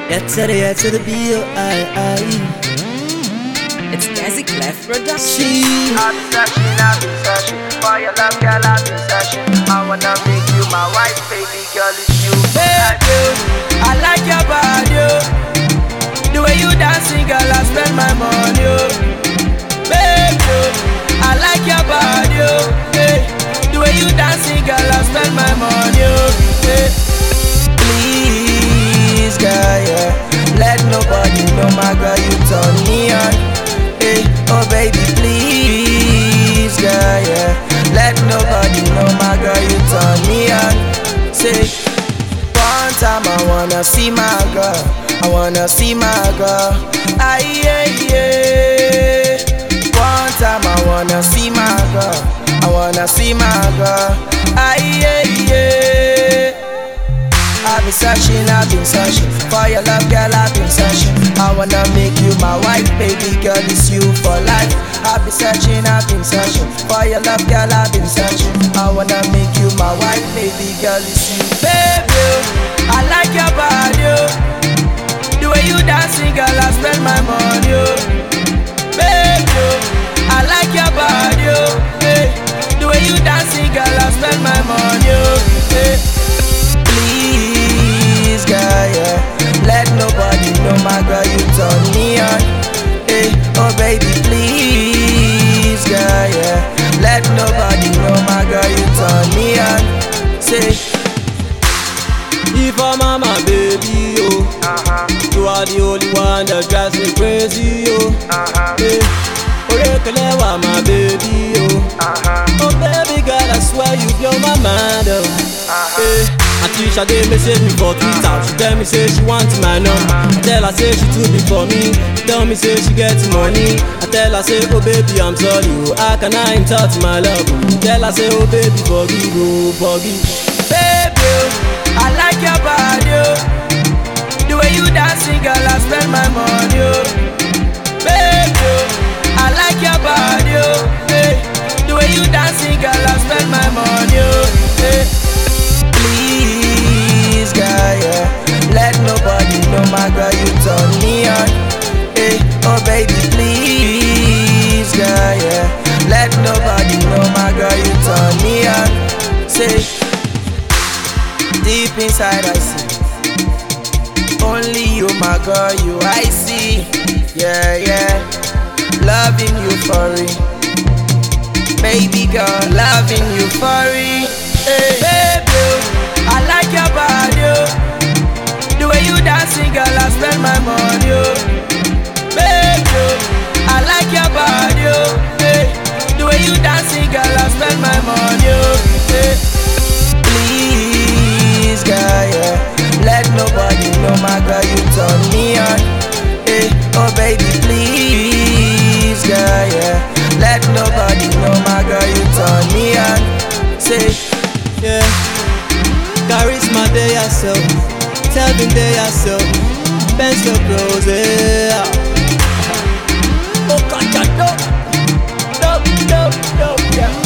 Yeah to the B-O-I-I. It's Desi Clef Production. I've been searching for your love, girl. I've been searching. I wanna make you my wife, baby girl. It's you. Baby, I like your body, oh. The way you dancing, girl, I spend my money, oh. Baby, I like your body, oh. Hey. The way you dancing, girl, I spend my money, oh. Hey. Please, girl, yeah. Let nobody know my girl, you turn me on. Hey, oh baby, please, girl, yeah. Let nobody know my girl, you turn me on. Say, one time I wanna see my girl, I wanna see my girl. Aye, yeah, yeah. One time I wanna see my girl, I wanna see my girl. Aye, yeah, yeah. I've been searching for your love, girl, I've been searching. I wanna make you my wife, baby girl, it's you for life. I've been searching for your love, girl, I've been searching. I wanna make you my wife, baby girl, it's you. Baby, I like your body, oh. The way you dancing, girl, I spend my money, oh. Baby, I like your body, oh. Hey. The way you dancing, girl, I spend my money, oh. Hey. Please, girl, yeah. Let nobody know my girl, you turn me on. Hey, oh baby, please, girl, yeah. Let nobody know my girl, you turn me on. Say, if I'm my baby, oh, you are the only one that drives me crazy, oh. Hey, Orekelewa, my baby, oh. Oh baby girl, I swear you blow my mind, oh. Hey. Atisha dey message me for Twitter. She tell me say she want my number. I tell her say she too big for me. She tell me say she get money. I tell her say oh baby I'm sorry, oh. How can I insult my love? Tell her say oh baby forgive, oh forgive. Baby, I like your body, oh. The way you dancing, girl, I spend my money, oh. Baby, I like your body, oh. Hey. The way you dancing, girl, I spend my money, oh. Hey. Please, girl, yeah. Let nobody know my girl, you turn me on. Hey, oh baby, please, girl, yeah. Let nobody know my girl, you turn me on. Say, deep inside I see only you, my girl, you I see. Yeah, yeah. Loving you for real. Baby girl, loving you for real. Hey, baby, I like your body, oh. The way you dancing, girl, I spend my money, oh. Baby, I like your body, oh. Hey. The way you dancing, girl, I spend my money, oh. Hey. Please, girl, yeah. Let nobody know my girl, you turn me on. Hey. Oh baby, please, girl, yeah. Let nobody know my girl, you turn me on. Say, yeah. Charisma day yourself, Telvin day yourself, pencil close, yeah. Oh, God, yeah.